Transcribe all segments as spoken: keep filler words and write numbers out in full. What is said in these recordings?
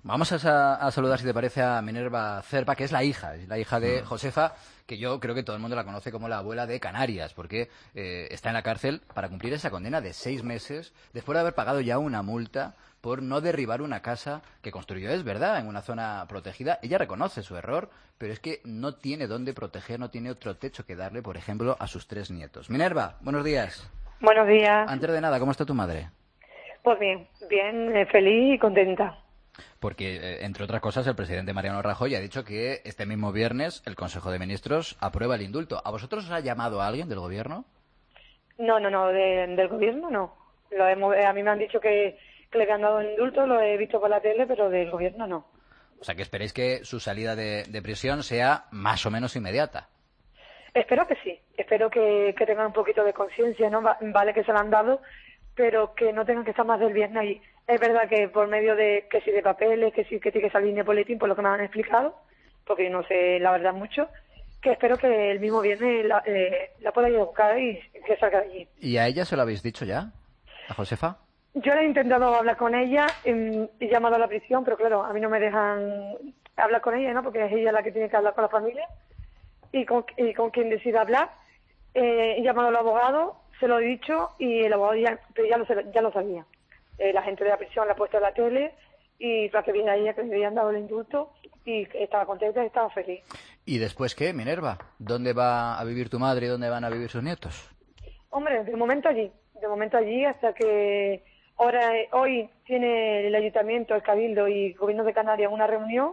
Vamos a, sa- a saludar, si te parece, a Minerva Cerpa, que es la hija, es la hija de Josefa, que yo creo que todo el mundo la conoce como la abuela de Canarias, porque eh, está en la cárcel para cumplir esa condena de seis meses, después de haber pagado ya una multa por no derribar una casa que construyó, es verdad, en una zona protegida. Ella reconoce su error, pero es que no tiene dónde proteger, no tiene otro techo que darle, por ejemplo, a sus tres nietos. Minerva, buenos días. Buenos días. Antes de nada, ¿cómo está tu madre? Pues bien, bien, eh, feliz y contenta. Porque, eh, entre otras cosas, el presidente Mariano Rajoy ha dicho que este mismo viernes el Consejo de Ministros aprueba el indulto. ¿A vosotros os ha llamado alguien del gobierno? No, no, no, de- del gobierno no. Lo hemos, eh, a mí me han dicho que, que le habían dado el indulto, lo he visto por la tele, pero del gobierno no. O sea, que esperéis que su salida de, de prisión sea más o menos inmediata. Espero que sí, espero que, que tengan un poquito de conciencia, ¿no? Va- Vale que se la han dado, pero que no tengan que estar más del viernes ahí. Es verdad que por medio de, que si de papeles, que si que tiene que salir de boletín, por lo que me han explicado, porque yo no sé la verdad mucho, que espero que el mismo viernes la, eh, la pueda ir a buscar y que salga de allí. ¿Y a ella se lo habéis dicho ya? ¿A Josefa? Yo le he intentado hablar con ella em, y llamado a la prisión, pero claro, a mí no me dejan hablar con ella, ¿no? Porque es ella la que tiene que hablar con la familia y con, y con quien decida hablar. Eh, he llamado al abogado, se lo he dicho y el abogado ya, pero ya, lo, sab- ya lo sabía. Eh, la gente de la prisión la ha puesto en la tele y para que viera ella que le habían dado el indulto y estaba contenta y estaba feliz. ¿Y después qué, Minerva? ¿Dónde va a vivir tu madre y dónde van a vivir sus nietos? Hombre, de momento allí, de momento allí hasta que ahora eh, hoy tiene el ayuntamiento, el cabildo y el gobierno de Canarias una reunión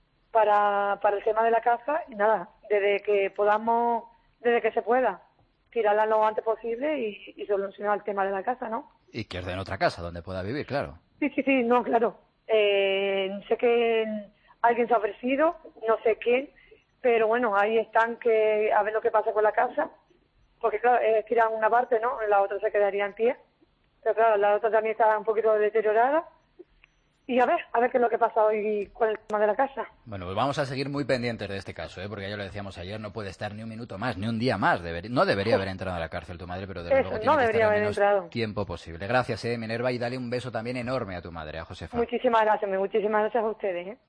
para, para el tema de la casa y nada, desde que podamos, desde que se pueda, tirarla lo antes posible y, y solucionar el tema de la casa, ¿no? Y que os den otra casa donde pueda vivir, claro. Sí, sí, sí, no, claro. Eh, sé que alguien se ha ofrecido, no sé quién, pero bueno, ahí están que a ver lo que pasa con la casa, porque claro, eh, tiran una parte, ¿no? La otra se quedaría en pie, pero claro, la otra también está un poquito deteriorada. Y a ver, a ver qué es lo que pasa hoy con el tema de la casa. Bueno, pues vamos a seguir muy pendientes de este caso, ¿eh? Porque ya lo decíamos ayer, no puede estar ni un minuto más, ni un día más. Deber- no debería haber entrado a la cárcel tu madre, pero desde Eso, luego no tiene que debería estar el haber menos entrado. tiempo posible. Gracias, eh, Minerva, y dale un beso también enorme a tu madre, a Josefa. Muchísimas gracias, muchísimas gracias a ustedes, ¿eh?